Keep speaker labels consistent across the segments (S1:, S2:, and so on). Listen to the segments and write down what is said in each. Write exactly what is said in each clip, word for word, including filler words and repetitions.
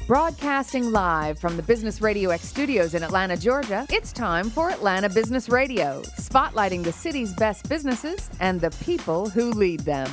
S1: Broadcasting live from the Business Radio X studios in Atlanta, Georgia, it's time for Atlanta Business Radio, spotlighting the city's best businesses and the people who lead them.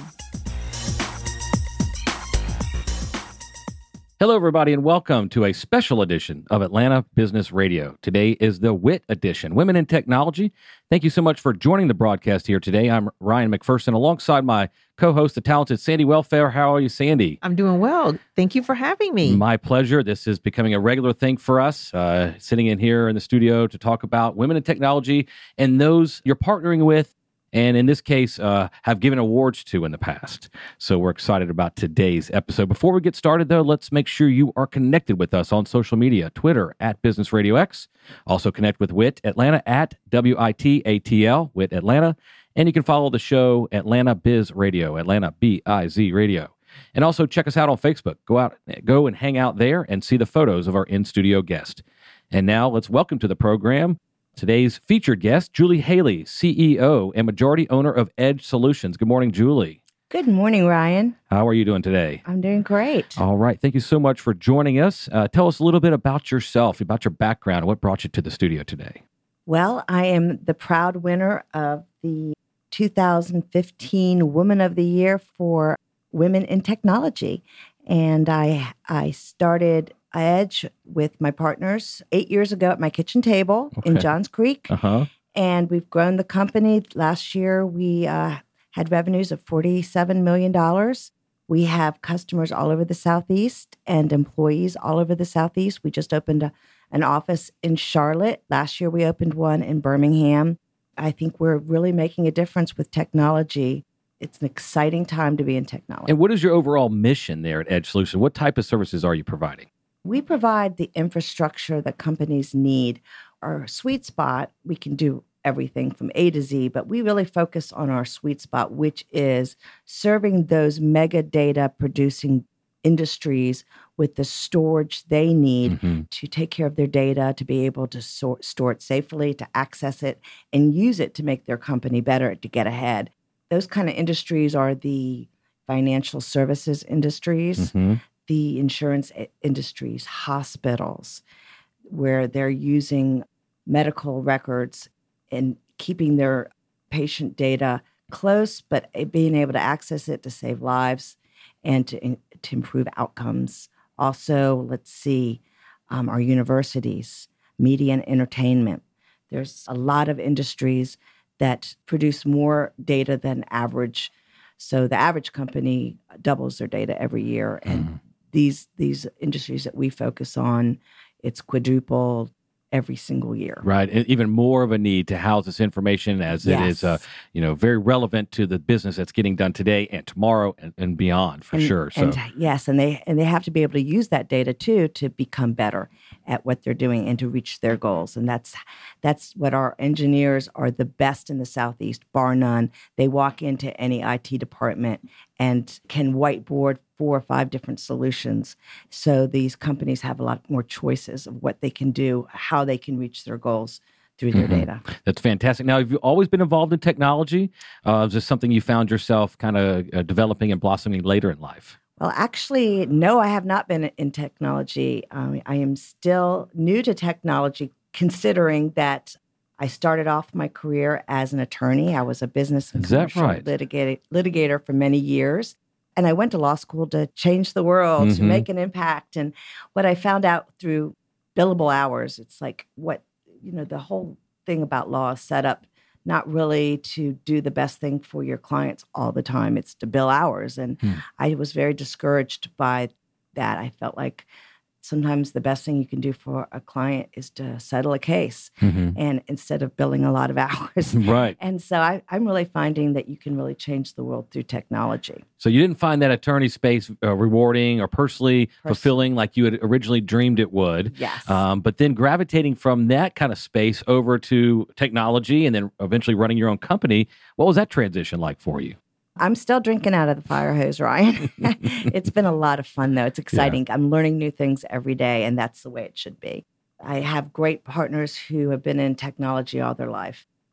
S2: Hello, everybody, and welcome to a special edition of Atlanta Business Radio. Today is the W I T edition, Women in Technology. Thank you so much for joining the broadcast here today. I'm Ryan McPherson, alongside my co-host, the talented Sandy Welfare. How are you, Sandy?
S3: I'm doing well. Thank you for having me.
S2: My pleasure. This is becoming a regular thing for us, uh, sitting in here in the studio to talk about women in technology and those you're partnering with, and in this case, uh, have given awards to in the past. So we're excited about today's episode. Before we get started, though, let's make sure you are connected with us on social media. Twitter, at Business Radio X. Also connect with W I T Atlanta, at W I T A T L, W I T Atlanta. And you can follow the show, Atlanta Biz Radio, Atlanta B I Z Radio. And also check us out on Facebook. Go out, go and hang out there and see the photos of our in-studio guest. And now let's welcome to the program today's featured guest, Julie Haley, C E O and majority owner of Edge Solutions. Good morning, Julie.
S4: Good morning, Ryan.
S2: How are you doing today?
S4: I'm doing great.
S2: All right. Thank you so much for joining us. Uh, tell us a little bit about yourself, about your background, what brought you to the studio today.
S4: Well, I am the proud winner of the two thousand fifteen Woman of the Year for Women in Technology. And I I started Edge with my partners eight years ago at my kitchen table
S2: Okay.
S4: in Johns Creek.
S2: Uh-huh.
S4: And we've grown the company. Last year, we uh, had revenues of forty-seven million dollars. We have customers all over the Southeast and employees all over the Southeast. We just opened a, an office in Charlotte. Last year, we opened one in Birmingham. I think we're really making a difference with technology. It's an exciting time to be in technology.
S2: And what is your overall mission there at Edge Solutions? What type of services are you providing?
S4: We provide the infrastructure that companies need. Our sweet spot, we can do everything from A to Z, but we really focus on our sweet spot, which is serving those mega data producing industries with the storage they need
S2: Mm-hmm.
S4: to take care of their data, to be able to so- store it safely, to access it, and use it to make their company better, to get ahead. Those kind of industries are the financial services industries,
S2: Mm-hmm.
S4: the insurance industries, hospitals, where they're using medical records and keeping their patient data close, but being able to access it to save lives and to, to improve outcomes. Also, let's see, um, our universities, media and entertainment. There's a lot of industries that produce more data than average. So the average company doubles their data every year. And
S2: Mm-hmm.
S4: these these industries that we focus on, it's quadruple every single year.
S2: Right. And even more of a need to house this information as it is, uh,
S4: Yes.
S2: you know, very relevant to the business that's getting done today and tomorrow and, and beyond, for
S4: And-
S2: sure. So,
S4: And yes, and they and they have to be able to use that data too to become better at what they're doing and to reach their goals. And that's that's what our engineers are the best in the Southeast, bar none. They walk into any I T department and can whiteboard four or five different solutions. So these companies have a lot more choices of what they can do, how they can reach their goals through their
S2: Mhm.
S4: data.
S2: that's fantastic. Now, have you always been involved in technology? Uh, is this something you found yourself kind of uh, developing and blossoming later in life?
S4: Well, actually, no, I have not been in technology. Um, I am still new to technology, considering that I started off my career as an attorney. I was a business and
S2: Is that
S4: commercial
S2: right?
S4: litigator, litigator for many years. And I went to law school to change the world, to
S2: Mhm.
S4: make an impact. And what I found out through billable hours, it's like what, you know, the whole thing about law is set up not really to do the best thing for your clients all the time. It's to bill hours. And
S2: Hmm.
S4: I was very discouraged by that. I felt like sometimes the best thing you can do for a client is to settle a case,
S2: Mhm.
S4: and instead of billing a lot of hours.
S2: Right.
S4: And so I, I'm really finding that you can really change the world through technology.
S2: So you didn't find that attorney space uh, rewarding or personally fulfilling like you had originally dreamed it would.
S4: Yes.
S2: Um, but then gravitating from that kind of space over to technology and then eventually running your own company. What was that transition like for you?
S4: I'm still drinking out of the fire hose, Ryan. It's been a lot of fun, though. It's exciting. I'm learning new things every day, and that's the way it should be. I have great partners who have been in technology all their life.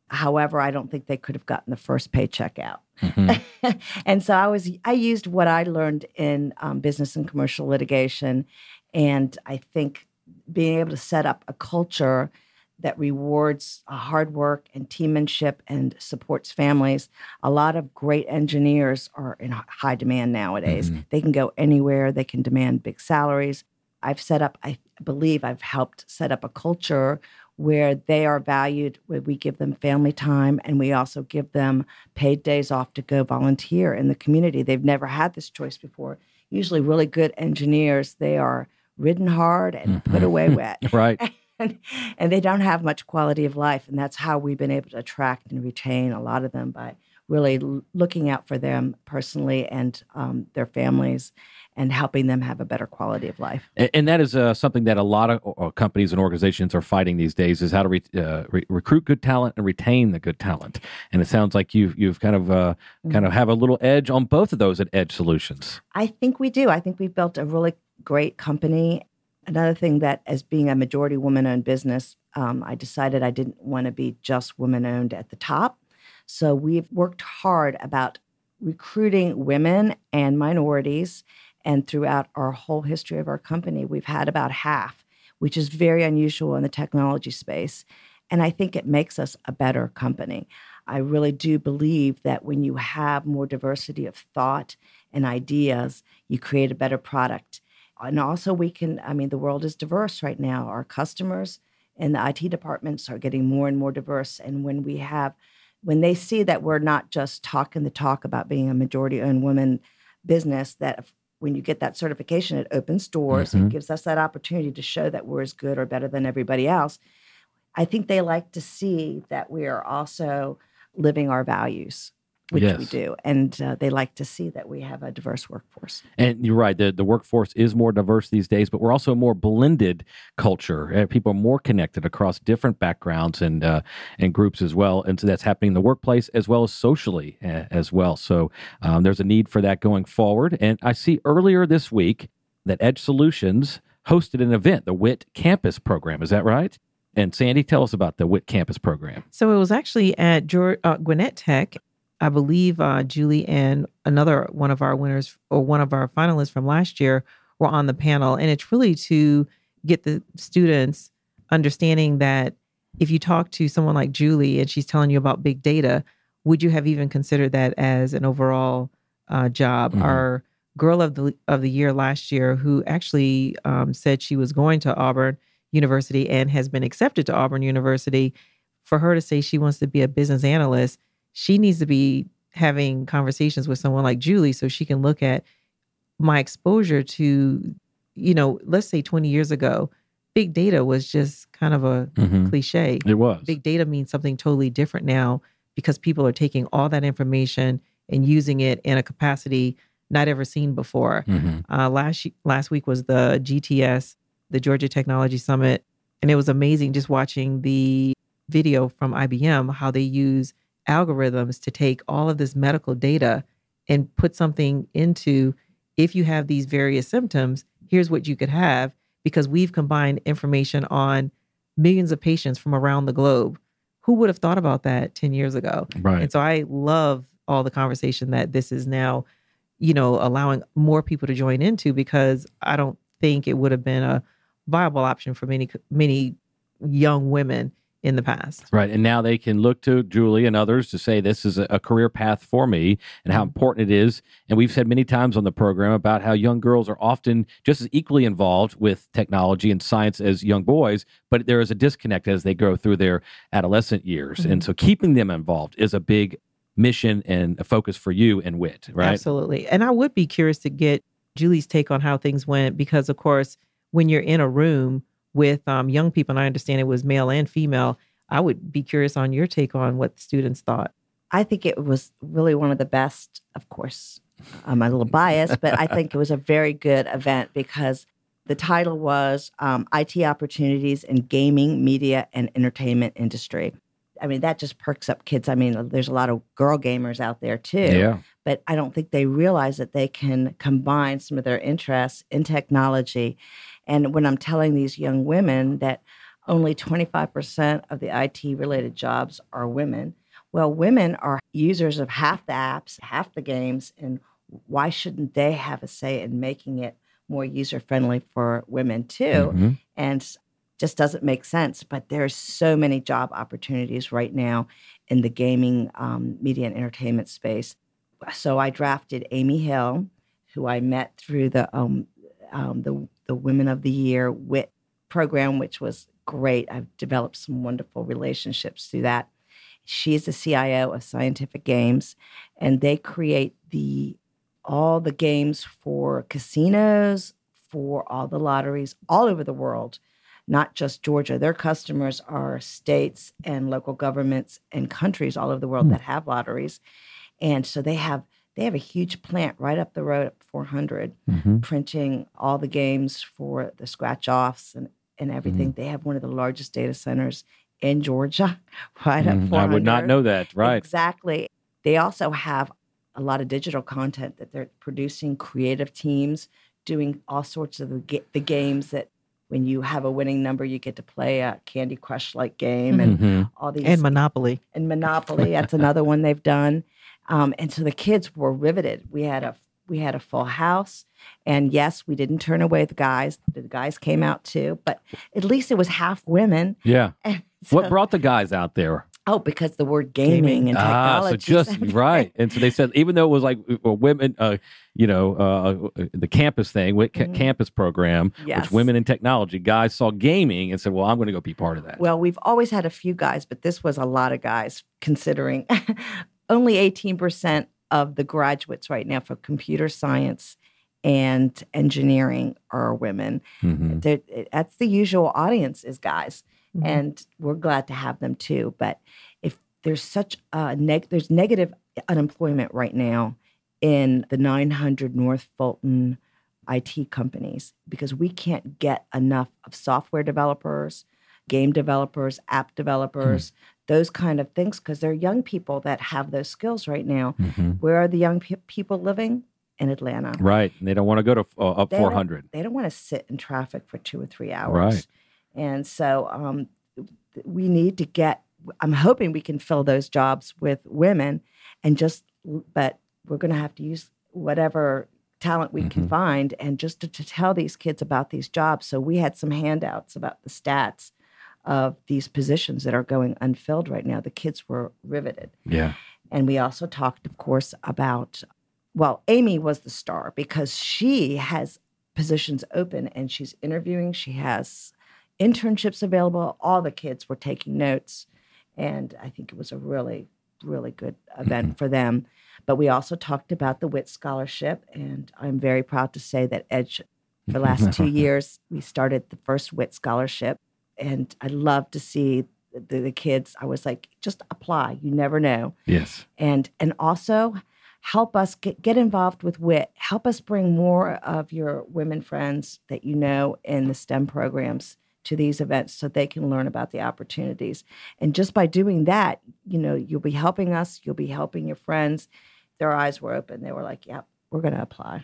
S4: However, I don't think they could have gotten the first paycheck out.
S2: Mm-hmm.
S4: And so I was, I used what I learned in um, business and commercial litigation. And I think being able to set up a culture that rewards uh, hard work and teammanship and supports families. A lot of great engineers are in high demand nowadays.
S2: Mm-hmm.
S4: They can go anywhere. They can demand big salaries. I've set up, I believe I've helped set up a culture where they are valued, where we give them family time and we also give them paid days off to go volunteer in the community. They've never had this choice before. Usually really good engineers, they are ridden hard and
S2: Mm-hmm.
S4: put away wet.
S2: Right.
S4: And, and they don't have much quality of life. And that's how we've been able to attract and retain a lot of them, by really l- looking out for them personally and um, their families and helping them have a better quality of life.
S2: And, and that is uh, something that a lot of uh, companies and organizations are fighting these days, is how to re- uh, re- recruit good talent and retain the good talent. And it sounds like you've, you've kind of uh,
S4: Mm-hmm.
S2: kind of have a little edge on both of those at Edge Solutions.
S4: I think we do. I think we've built a really great company. Another thing that, as being a majority woman-owned business, um, I decided I didn't want to be just women-owned at the top. So we've worked hard about recruiting women and minorities. And throughout our whole history of our company, we've had about half, which is very unusual in the technology space. And I think it makes us a better company. I really do believe that when you have more diversity of thought and ideas, you create a better product. And also we can, I mean, the world is diverse right now. Our customers and the I T departments are getting more and more diverse. And when we have, when they see that we're not just talking the talk about being a majority-owned women business, that when you get that certification, it opens doors
S2: Mm-hmm.
S4: and gives us that opportunity to show that we're as good or better than everybody else. I think they like to see that we are also living our values, which
S2: Yes.
S4: we do. And uh, they like to see that we have a diverse workforce.
S2: And you're right, the, the workforce is more diverse these days, but we're also a more blended culture. Uh, People are more connected across different backgrounds and uh, and groups as well. And so that's happening in the workplace as well as socially uh, as well. So um, there's a need for that going forward. And I see earlier this week that Edge Solutions hosted an event, the W I T Campus program. Is that right? And Sandy, tell us about the W I T Campus program.
S3: So it was actually at George, uh, Gwinnett Tech. I believe uh, Julie and another one of our winners or one of our finalists from last year were on the panel. And it's really to get the students understanding that if you talk to someone like Julie and she's telling you about big data, would you have even considered that as an overall uh, job?
S2: Mhm.
S3: Our girl of the of the year last year, who actually um, said she was going to Auburn University and has been accepted to Auburn University, for her to say she wants to be a business analyst, she needs to be having conversations with someone like Julie so she can look at my exposure to, you know, let's say twenty years ago, big data was just kind of a
S2: Mhm.
S3: cliche.
S2: It was.
S3: Big data means something totally different now because people are taking all that information and using it in a capacity not ever seen before.
S2: Mhm.
S3: Uh, last last week was the G T S, the Georgia Technology Summit, and it was amazing just watching the video from I B M, how they use algorithms to take all of this medical data and put something into, if you have these various symptoms, here's what you could have, because we've combined information on millions of patients from around the globe. Who would have thought about that ten years ago?
S2: Right.
S3: And so I love all the conversation that this is now, you know, allowing more people to join into, because I don't think it would have been a viable option for many, many young women in the past.
S2: Right. And now they can look to Julie and others to say, this is a, a career path for me and how important it is. And we've said many times on the program about how young girls are often just as equally involved with technology and science as young boys, but there is a disconnect as they go through their adolescent years.
S3: Mm-hmm.
S2: And so keeping them involved is a big mission and a focus for you and W I T, right?
S3: Absolutely. And I would be curious to get Julie's take on how things went, because of course, when you're in a room with um, young people, and I understand it was male and female, I would be curious on your take on what the students thought.
S4: I think it was really one of the best. Of course, I'm a little biased, but I think it was a very good event because the title was um, I T Opportunities in Gaming, Media, and Entertainment Industry. I mean, that just perks up kids. I mean, there's a lot of girl gamers out there too.
S2: Yeah.
S4: But I don't think they realize that they can combine some of their interests in technology. And when I'm telling these young women that only twenty-five percent of the I T-related jobs are women. Well, women are users of half the apps, half the games, and why shouldn't they have a say in making it more user-friendly for women too?
S2: Mm-hmm.
S4: And just doesn't make sense. But there's so many job opportunities right now in the gaming, um, media, and entertainment space. So I drafted Amy Hill, who I met through the um, um, the the Women of the Year W I T program, which was great. I've developed some wonderful relationships through that. She is the C I O of Scientific Games, and they create the all the games for casinos, for all the lotteries all over the world, not just Georgia. Their customers are states and local governments and countries all over the world mm. that have lotteries. And so they have they have a huge plant right up the road at four hundred, mm-hmm. printing all the games for the scratch-offs and, and everything. Mm-hmm. They have one of the largest data centers in Georgia, right mm-hmm. at four hundred.
S2: I would not know that, right.
S4: Exactly. They also have a lot of digital content that they're producing, creative teams doing all sorts of the, the games that when you have a winning number, you get to play a Candy Crush-like game and mm-hmm. all these.
S3: And Monopoly.
S4: And Monopoly, that's another one they've done. Um, and so the kids were riveted. We had a we had a full house. And yes, we didn't turn away the guys. The guys came out too, but at least it was half women.
S2: Yeah. So, what brought the guys out there?
S4: Oh, because the word gaming, gaming. and technology.
S2: Ah, so just, right. And so they said, even though it was like uh, women, uh, you know, uh, the campus thing, mm-hmm. campus program,
S4: yes.
S2: which women in technology, guys saw gaming and said, well, I'm going to go be part of that.
S4: Well, we've always had a few guys, but this was a lot of guys considering only eighteen percent of the graduates right now for computer science and engineering are women. Mm-hmm. That's the usual audience is guys. Mm-hmm. And we're glad to have them too. But if there's such a neg- there's negative unemployment right now in the nine hundred North Fulton I T companies because we can't get enough of software developers, game developers, app developers, mm-hmm. those kind of things, because they're young people that have those skills right now. Mm-hmm. Where are the young pe- people living? In Atlanta.
S2: Right. And they don't want to go to uh, up
S4: they
S2: four hundred.
S4: Don't, they don't want to sit in traffic for two or three hours.
S2: Right.
S4: And so um, we need to get, I'm hoping we can fill those jobs with women and just, but we're going to have to use whatever talent we mm-hmm. can find and just to, to tell these kids about these jobs. So we had some handouts about the stats of these positions that are going unfilled right now. The kids were riveted.
S2: Yeah.
S4: And we also talked, of course, about, well, Amy was the star because she has positions open and she's interviewing. She has internships available. All the kids were taking notes. And I think it was a really, really good event mm-hmm. for them. But we also talked about the W I T Scholarship. And I'm very proud to say that Edge, for the last two years, we started the first W I T Scholarship. And I love to see the, the kids. I was like, just apply. You never know.
S2: Yes.
S4: And and also help us get, get involved with W I T. Help us bring more of your women friends that you know in the STEM programs to these events so they can learn about the opportunities. And just by doing that, you know, you'll be helping us. You'll be helping your friends. Their eyes were open. They were like, yep, we're going to apply.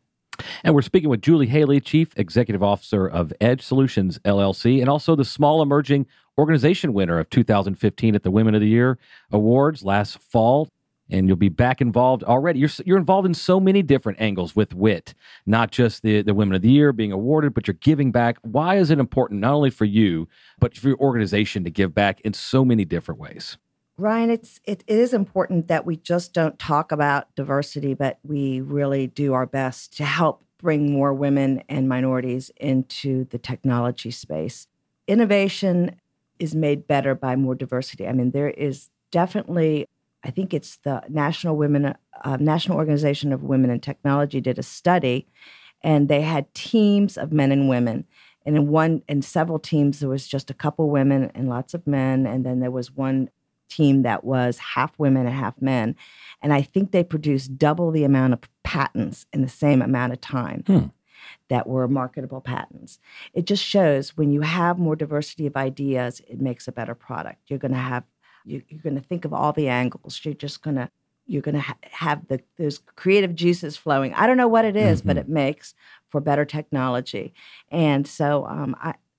S2: And we're speaking with Julie Haley, Chief Executive Officer of Edge Solutions, L L C, and also the Small Emerging Organization winner of two thousand fifteen at the Women of the Year Awards last fall. And you'll be back involved already. You're you're involved in so many different angles with W I T, not just the, the Women of the Year being awarded, but you're giving back. Why is it important, not only for you, but for your organization to give back in so many different ways?
S4: Ryan, it's it, it is important that we just don't talk about diversity, but we really do our best to help bring more women and minorities into the technology space. Innovation is made better by more diversity. I mean, there is definitely, I think it's the National Women, uh, National Organization of Women in Technology did a study, and they had teams of men and women. And in one, in several teams, there was just a couple women and lots of men, and then there was one team that was half women and half men. And I think they produced double the amount of patents in the same amount of time hmm. that were marketable patents. It just shows when you have more diversity of ideas, it makes a better product. You're going to have, you, you're going to think of all the angles. You're just going to, you're going to ha- have the those creative juices flowing. I don't know what it is, mm-hmm. but it makes for better technology. And so um, I,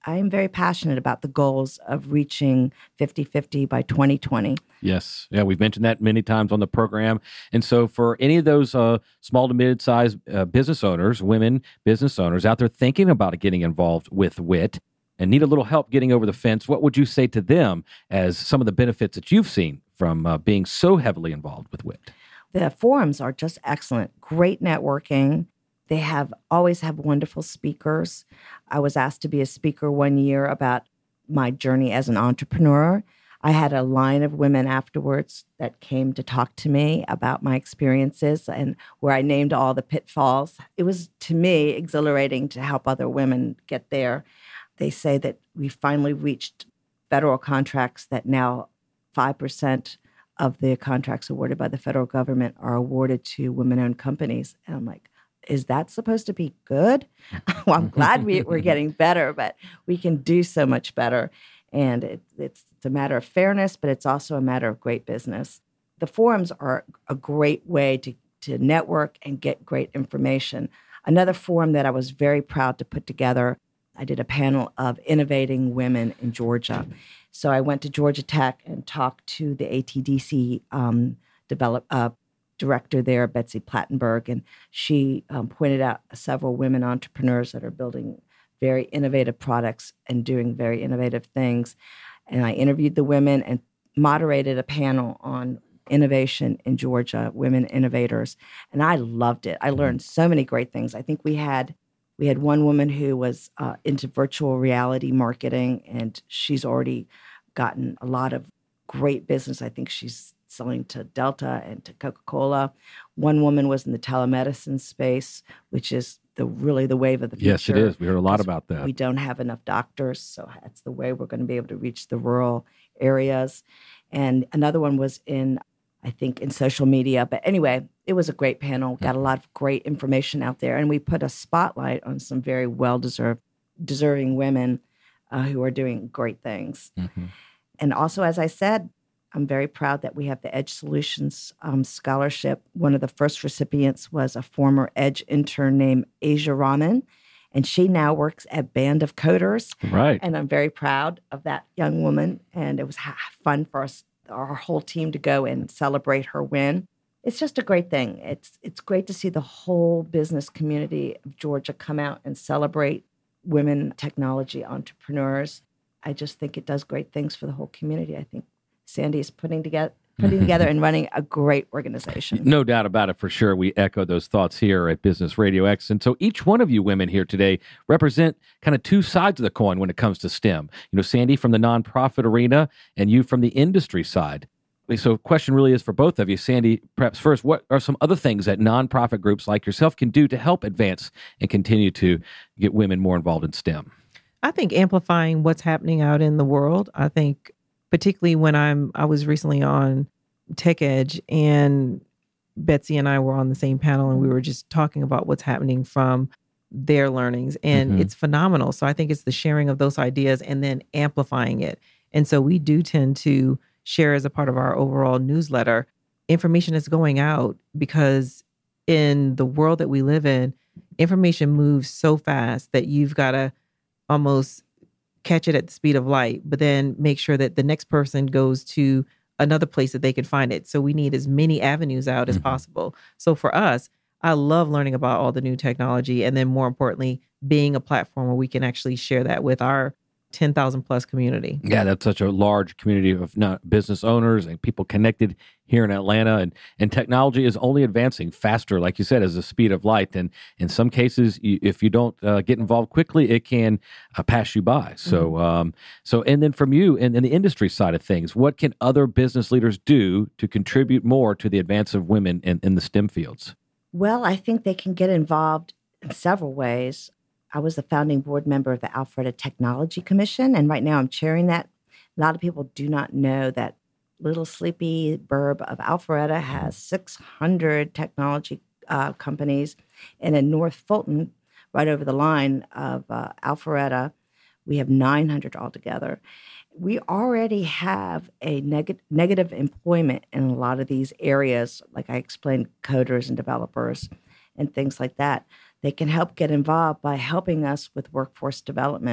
S4: I am very passionate about the goals of reaching fifty-fifty by twenty twenty.
S2: Yes. Yeah, we've mentioned that many times on the program. And so for any of those uh, small to mid-sized uh, business owners, women business owners out there thinking about getting involved with W I T and need a little help getting over the fence, what would you say to them as some of the benefits that you've seen from uh, being so heavily involved with W I T?
S4: The forums are just excellent. Great networking. They have always have wonderful speakers. I was asked to be a speaker one year about my journey as an entrepreneur. I had a line of women afterwards that came to talk to me about my experiences and where I named all the pitfalls. It was, to me, exhilarating to help other women get there. They say that we finally reached federal contracts that now five percent of the contracts awarded by the federal government are awarded to women-owned companies. And I'm like, is that supposed to be good? Well, I'm glad we, we're getting better, but we can do so much better. And it, it's, it's a matter of fairness, but it's also a matter of great business. The forums are a great way to, to network and get great information. Another forum that I was very proud to put together, I did a panel of innovating women in Georgia. So I went to Georgia Tech and talked to the A T D C um, develop, uh, director there, Betsy Plattenberg, and she um, pointed out several women entrepreneurs that are building very innovative products and doing very innovative things. And I interviewed the women and moderated a panel on innovation in Georgia, women innovators. And I loved it. I learned so many great things. I think we had we had one woman who was uh, into virtual reality marketing, and she's already gotten a lot of great business. I think she's selling to Delta and to Coca-Cola. One woman was in the telemedicine space, which is the really the wave of the future.
S2: Yes, it is. We heard a lot about that.
S4: We don't have enough doctors, so that's the way we're going to be able to reach the rural areas. And another one was in, I think, in social media. But anyway, it was a great panel. Got a lot of great information out there. And we put a spotlight on some very well-deserved, deserving women uh, who are doing great things. Mm-hmm. And also, as I said, I'm very proud that we have the Edge Solutions um, Scholarship. One of the first recipients was a former Edge intern named Asia Rahman, and she now works at Band of Coders.
S2: Right.
S4: And I'm very proud of that young woman, and it was ha- fun for us, our whole team, to go and celebrate her win. It's just a great thing. It's it's great to see the whole business community of Georgia come out and celebrate women technology entrepreneurs. I just think it does great things for the whole community. I think Sandy is putting together putting together and running a great organization.
S2: No doubt about it, for sure. We echo those thoughts here at Business Radio X. And so each one of you women here today represent kind of two sides of the coin when it comes to STEM. You know, Sandy from the nonprofit arena and you from the industry side. So the question really is for both of you. Sandy, perhaps first, what are some other things that nonprofit groups like yourself can do to help advance and continue to get women more involved in STEM?
S3: I think amplifying what's happening out in the world. I think particularly when I'm, I was recently on Tech Edge, and Betsy and I were on the same panel, and we were just talking about what's happening from their learnings, and mm-hmm. it's phenomenal. So I think it's the sharing of those ideas and then amplifying it. And so we do tend to share as a part of our overall newsletter information that's going out, because in the world that we live in, information moves so fast that you've got to almost catch it at the speed of light, but then make sure that the next person goes to another place that they can find it. So we need as many avenues out as mm-hmm. possible. So for us, I love learning about all the new technology, and then more importantly, being a platform where we can actually share that with our ten thousand plus community.
S2: Yeah, that's such a large community of not business owners and people connected here in Atlanta. And, and technology is only advancing faster, like you said, as the speed of light. And in some cases, you, if you don't uh, get involved quickly, it can uh, pass you by. So, mm-hmm. um, so and then from you and in, in the industry side of things, what can other business leaders do to contribute more to the advance of women in, in the STEM fields?
S4: Well, I think they can get involved in several ways. I was the founding board member of the Alpharetta Technology Commission, and right now I'm chairing that. A lot of people do not know that little sleepy burb of Alpharetta has six hundred technology uh, companies, and in North Fulton, right over the line of uh, Alpharetta, we have nine hundred altogether. We already have a neg- negative employment in a lot of these areas, like I explained, coders and developers and things like that. They can help get involved by helping us with workforce development.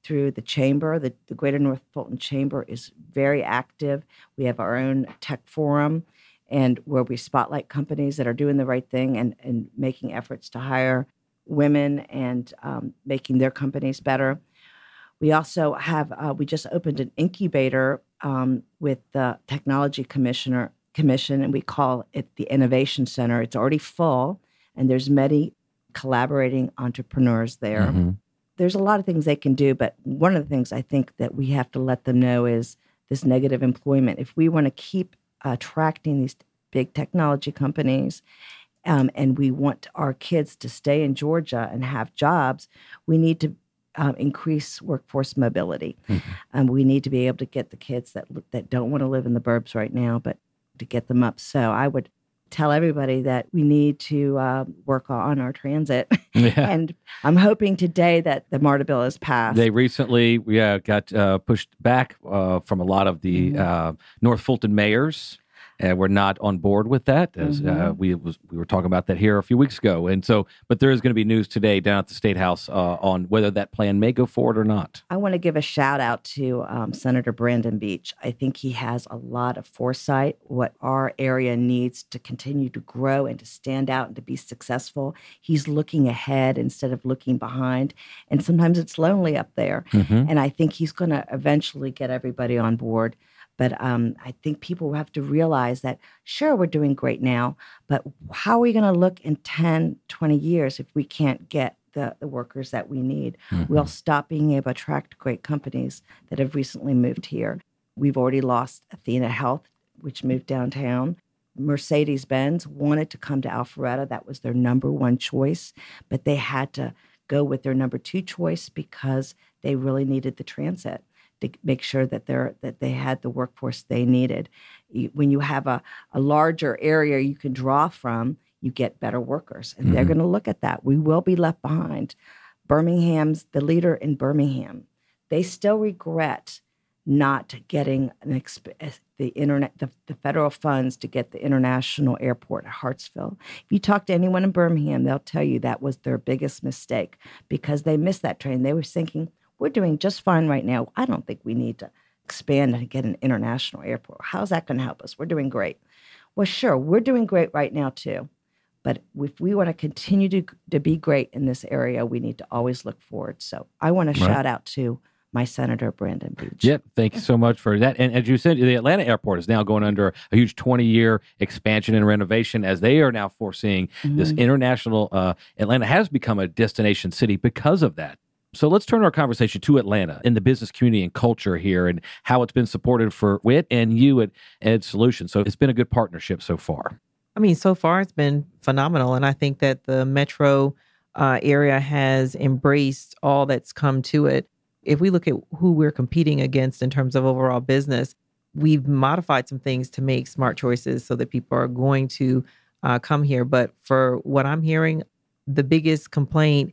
S4: through the chamber. The, the Greater North Fulton Chamber is very active. We have our own tech forum, and where we spotlight companies that are doing the right thing and, and making efforts to hire women and um, making their companies better. We also have, uh, we just opened an incubator um, with the Technology Commissioner Commission, and we call it the Innovation Center. It's already full, and there's many collaborating entrepreneurs there. Mm-hmm. There's a lot of things they can do, but one of the things I think that we have to let them know is this negative employment. If we want to keep attracting these big technology companies, um, and we want our kids to stay in Georgia and have jobs, we need to um, increase workforce mobility. Mm-hmm. Um, we need to be able to get the kids that that don't want to live in the burbs right now, but to get them up. So I would tell everybody that we need to uh, work on our transit. Yeah. And I'm hoping today that the MARTA bill is passed.
S2: They recently yeah, got uh, pushed back uh, from a lot of the mm-hmm. uh, North Fulton mayors. And we're not on board with that, as mm-hmm. uh, we was we were talking about that here a few weeks ago. And so, but there is going to be news today down at the State House uh, on whether that plan may go forward or not.
S4: I want to give a shout out to um, Senator Brandon Beach. I think he has a lot of foresight, what our area needs to continue to grow and to stand out and to be successful. He's looking ahead instead of looking behind. And sometimes it's lonely up there. Mm-hmm. And I think he's going to eventually get everybody on board. But um, I think people have to realize that, sure, we're doing great now, but how are we going to look in ten, twenty years if we can't get the, the workers that we need? Mm-hmm. We'll stop being able to attract great companies that have recently moved here. We've already lost Athena Health, which moved downtown. Mercedes-Benz wanted to come to Alpharetta. That was their number one choice, but they had to go with their number two choice because they really needed the transit to make sure that they're that they had the workforce they needed. You, when you have a, a larger area you can draw from, you get better workers, and mm-hmm. they're going to look at that. We will be left behind. Birmingham's the leader in Birmingham. They still regret not getting an exp- the internet the, the federal funds to get the international airport at Hartsville. If you talk to anyone in Birmingham, they'll tell you that was their biggest mistake because they missed that train. They were thinking, we're doing just fine right now. I don't think we need to expand and get an international airport. How's that going to help us? We're doing great. Well, sure, we're doing great right now too. But if we want to continue to, to be great in this area, we need to always look forward. So I want to right. shout out to my Senator Brandon Beach.
S2: Yep, thank you so much for that. And as you said, the Atlanta airport is now going under a huge twenty-year expansion and renovation as they are now foreseeing mm-hmm. this international, uh, Atlanta has become a destination city because of that. So let's turn our conversation to Atlanta and the business community and culture here and how it's been supported for W I T and you at Ed Solutions. So it's been a good partnership so far.
S3: I mean, so far it's been phenomenal. And I think that the metro uh, area has embraced all that's come to it. If we look at who we're competing against in terms of overall business, we've modified some things to make smart choices so that people are going to uh, come here. But for what I'm hearing, the biggest complaint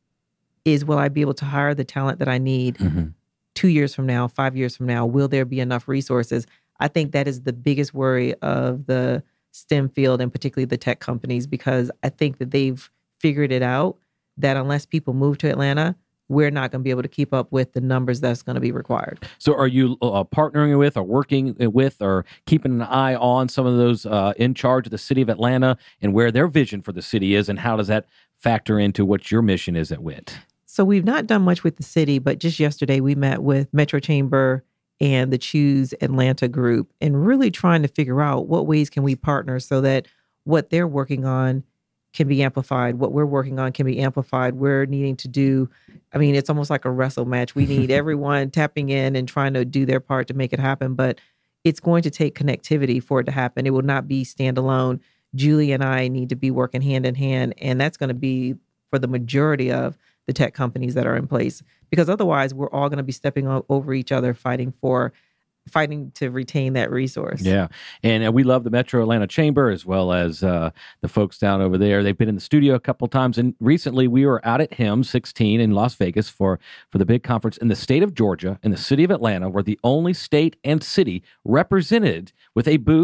S3: is, will I be able to hire the talent that I need mm-hmm. two years from now, five years from now? Will there be enough resources? I think that is the biggest worry of the STEM field and particularly the tech companies, because I think that they've figured it out that unless people move to Atlanta, we're not going to be able to keep up with the numbers that's going to be required.
S2: So are you uh, partnering with or working with or keeping an eye on some of those uh, in charge of the city of Atlanta and where their vision for the city is, and how does that factor into what your mission is at W I T?
S3: So we've not done much with the city, but just yesterday we met with Metro Chamber and the Choose Atlanta group and really trying to figure out what ways can we partner so that what they're working on can be amplified, what we're working on can be amplified. We're needing to do, I mean, it's almost like a wrestle match. We need everyone tapping in and trying to do their part to make it happen, but it's going to take connectivity for it to happen. It will not be standalone. Julie and I need to be working hand in hand, and that's going to be for the majority of the tech companies that are in place, because otherwise we're all going to be stepping over each other, fighting for, fighting to retain that resource.
S2: Yeah. And uh, we love the Metro Atlanta Chamber as well as uh, the folks down over there. They've been in the studio a couple of times. And recently we were out at H I M sixteen in Las Vegas for, for the big conference in the state of Georgia and the city of Atlanta. We're the only state and city represented with a booth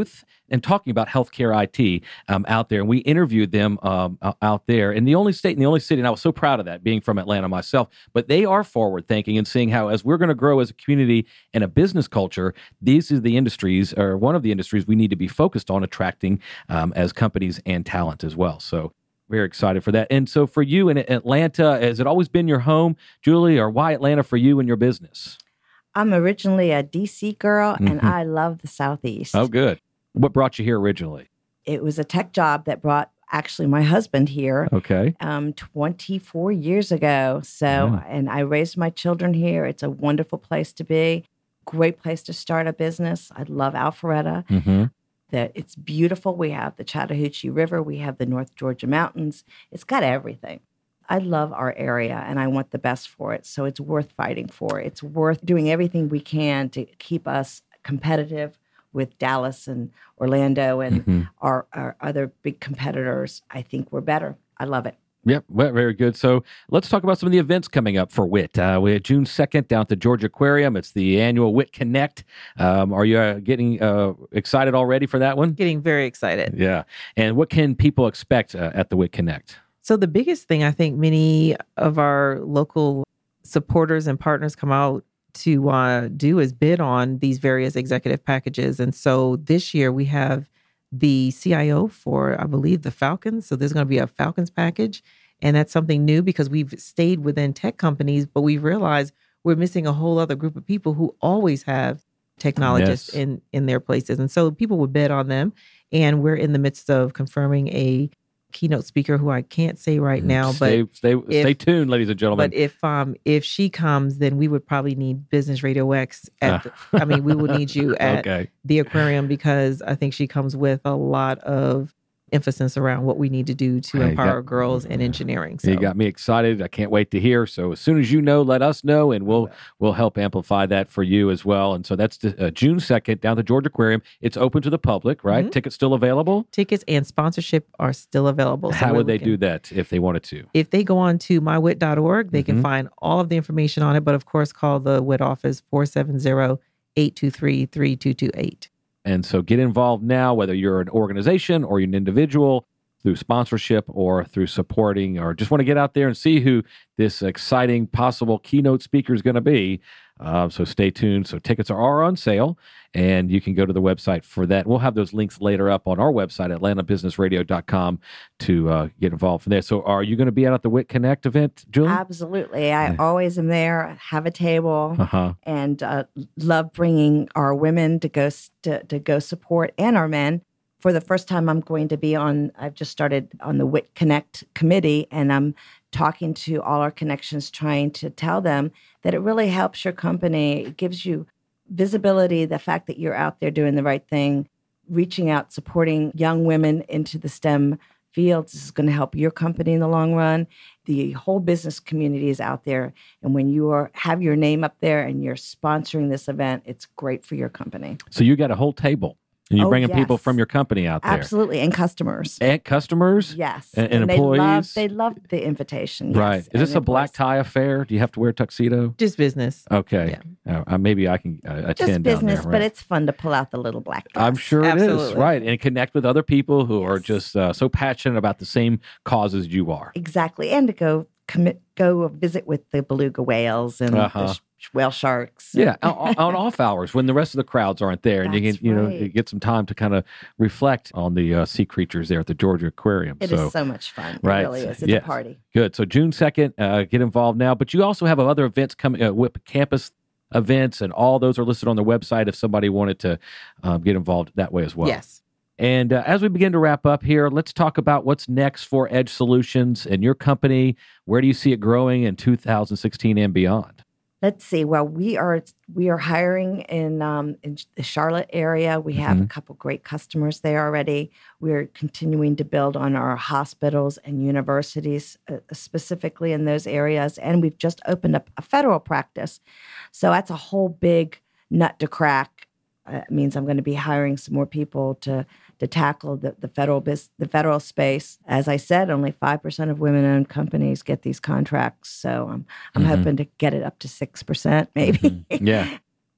S2: and talking about healthcare I T um, out there. And we interviewed them um, out there in the only state in the only city. And I was so proud of that, being from Atlanta myself. But they are forward thinking and seeing how, as we're going to grow as a community and a business culture, these are the industries, or one of the industries we need to be focused on attracting um, as companies and talent as well. So very excited for that. And so for you in Atlanta, has it always been your home, Julie, or why Atlanta for you and your business?
S4: I'm originally a D C girl,
S2: Mm-hmm.
S4: and I love the Southeast.
S2: Oh, good. What brought you here originally?
S4: It was a tech job that brought actually my husband here
S2: Okay.
S4: um, twenty-four years ago. So,
S2: Yeah.
S4: and I raised my children here. It's a wonderful place to be. Great place to start a business. I love Alpharetta.
S2: Mm-hmm.
S4: That it's beautiful. We have the Chattahoochee River. We have the North Georgia Mountains. It's got everything. I love our area, and I want the best for it. So it's worth fighting for. It's worth doing everything we can to keep us competitive with Dallas and Orlando and
S2: Mm-hmm.
S4: our, our other big competitors. I think we're better. I love it.
S2: Yep, well, very good. So let's talk about some of the events coming up for W I T. Uh, we had June second down at the Georgia Aquarium. It's the annual W I T Connect. Um, are you uh, getting uh, excited already for that one?
S3: Getting very excited.
S2: Yeah. And what can people expect uh, at the W I T Connect?
S3: So the biggest thing I think many of our local supporters and partners come out to uh, do is bid on these various executive packages. And so this year we have the C I O for, I believe, the Falcons. So there's going to be a Falcons package. And that's something new because we've stayed within tech companies, but we realized we're missing a whole other group of people who always have technologists
S2: Yes.
S3: in, in their places. And so people would bid on them. And we're in the midst of confirming a keynote speaker who I can't say right now,
S2: stay,
S3: but
S2: stay,
S3: if-
S2: stay tuned, ladies and gentlemen.
S3: but if um if she comes, then we would probably need Business Radio X. At
S2: Uh.
S3: the, I mean, we would need you at
S2: okay.
S3: the aquarium because I think she comes with a lot of emphasis around what we need to do to
S2: Hey, you
S3: empower
S2: got-
S3: girls in engineering. So
S2: You got me excited. I can't wait to hear. So as soon as you know, let us know, and we'll we'll help amplify that for you as well. And so that's the, uh, June second down at the Georgia Aquarium. It's open to the public, right?
S3: Mhm.
S2: Tickets still available?
S3: tickets and sponsorship are still available. So
S2: How
S3: we're
S2: would they
S3: looking-
S2: do that if they wanted to?
S3: If they go on to my wit dot org, they
S2: Mhm.
S3: can find all of the information on it. But of course, call the W I T office four seven zero, eight two three, three two two eight.
S2: And so get involved now, whether you're an organization or you're an individual, through sponsorship or through supporting, or just want to get out there and see who this exciting possible keynote speaker is going to be. Uh, so stay tuned. So tickets are, are on sale, and you can go to the website for that. We'll have those links later up on our website, atlanta business radio dot com, to uh, get involved from there. So are you going to be out at the W I T Connect event, Julie?
S4: Absolutely. I
S2: Yeah.
S4: always am there, have a table,
S2: Uh-huh.
S4: and uh, love bringing our women to go s- to, to go support, and our men. For the first time, I'm going to be on, I've just started on the W I T Connect committee, and I'm talking to all our connections, trying to tell them that it really helps your company. It gives you visibility, the fact that you're out there doing the right thing, reaching out, supporting young women into the STEM fields. This is going to help your company in the long run. The whole business community is out there. And when you are have your name up there and you're sponsoring this event, it's great for your company.
S2: So you got a whole table, and you're
S4: Oh,
S2: bringing people
S4: yes.
S2: from your company out there.
S4: Absolutely. And customers.
S2: And customers?
S4: Yes.
S2: And- and
S4: they love,
S2: employees?
S4: they love the invitation.
S2: Right.
S4: Yes.
S2: Is this
S4: and
S2: a black
S4: employees.
S2: tie affair? Do you have to wear a tuxedo?
S3: Just business.
S2: Okay. Uh, uh, maybe I can uh, attend
S4: Just
S2: down
S4: business,
S2: there,
S4: but
S2: right?
S4: it's fun to pull out the little black dress.
S2: I'm sure it is,
S3: Absolutely.
S2: right? And connect with other people who are
S4: Yes.
S2: just uh, so passionate about the same causes you are.
S4: Exactly. And to go commit, go visit with the beluga whales and
S2: Uh-huh.
S4: the sh- whale sharks.
S2: Yeah, on, on off hours when the rest of the crowds aren't there, and you
S4: That's
S2: can, you know,
S4: right.
S2: you get some time to kind of reflect on the uh, sea creatures there at the Georgia Aquarium.
S4: It is
S2: so
S4: so much fun.
S2: right.
S4: It really is. It's
S2: Yes.
S4: a party.
S2: good. So June second, uh, get involved now. But you also have other events coming, uh, W I P campus events, and all those are listed on the website if somebody wanted to um, get involved that way as well.
S3: Yes.
S2: And uh, as we begin to wrap up here, let's talk about what's next for Edge Solutions and your company. Where do you see it growing in two thousand sixteen and beyond?
S4: Let's see. Well, we are we are hiring in um, in the Charlotte area. We have a couple great customers there already. We're continuing to build on our hospitals and universities, uh, specifically in those areas. And we've just opened up a federal practice, so that's a whole big nut to crack. Uh, it means I'm going to be hiring some more people to to tackle the, the federal bis- the federal space. As I said, only five percent of women-owned companies get these contracts, so I'm I'm
S2: Mhm.
S4: hoping to get it up to six percent, maybe.
S2: Mhm. Yeah.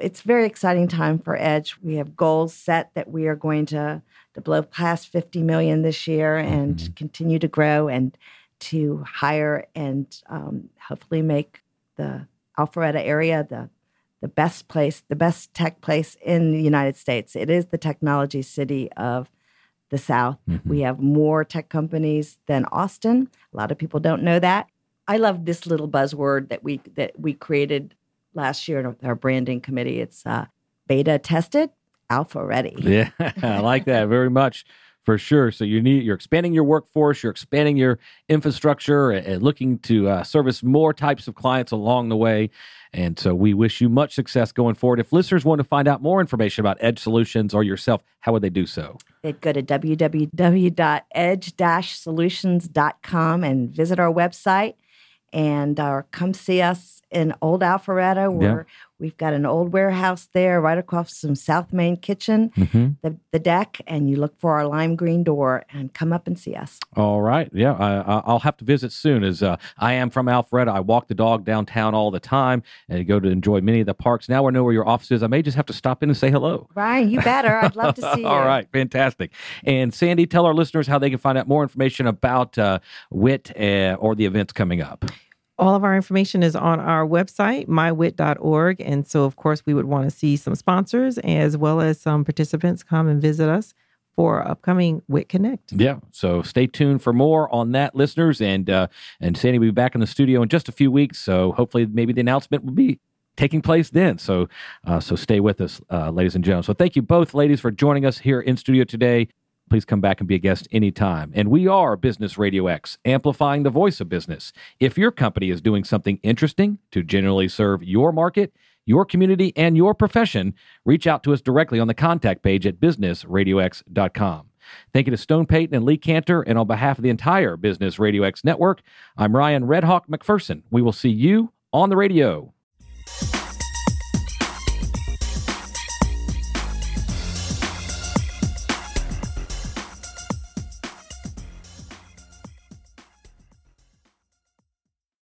S4: it's a very exciting time for Edge. We have goals set that we are going to, to blow past fifty million this year and mm-hmm. continue to grow and to hire and um, hopefully make the Alpharetta area the the best place, the best tech place in the United States. It is the technology city of the South. Mm-hmm. We have more tech companies than Austin. A lot of people don't know that. I love this little buzzword that we that we created last year with our branding committee. It's uh, beta tested, alpha ready.
S2: Yeah, I like that very much. For sure. So you need, you're expanding your workforce, you're expanding your infrastructure and, and looking to uh, service more types of clients along the way. And so we wish you much success going forward. If listeners want to find out more information about Edge Solutions or yourself, how would they do so?
S4: They'd go to w w w dot edge dash solutions dot com and visit our website and uh, come see us in Old Alpharetta, where yeah. we've got an old warehouse there right across from South Main Kitchen, mm-hmm. the, the deck, and you look for our lime green door and come up and see us.
S2: All right. Yeah, I, I'll have to visit soon as uh, I am from Alpharetta. I walk the dog downtown all the time and go to enjoy many of the parks. Now I know where your office is. I may just have to stop in and say hello.
S4: Ryan, you better. I'd love to see you.
S2: All right. Fantastic. And Sandy, tell our listeners how they can find out more information about uh, W I T uh, or the events coming up.
S3: All of our information is on our website, my wit dot org. And so, of course, we would want to see some sponsors as well as some participants come and visit us for our upcoming W I T Connect.
S2: Yeah. So stay tuned for more on that, listeners. And uh, and Sandy will be back in the studio in just a few weeks. So hopefully maybe the announcement will be taking place then. So, uh, so stay with us, uh, ladies and gentlemen. So thank you both, ladies, for joining us here in studio today. Please come back and be a guest anytime. And we are Business Radio X, amplifying the voice of business. If your company is doing something interesting to genuinely serve your market, your community, and your profession, reach out to us directly on the contact page at business radio x dot com. Thank you to Stone Payton and Lee Cantor, and on behalf of the entire Business Radio X network, I'm Ryan Redhawk McPherson. We will see you on the radio.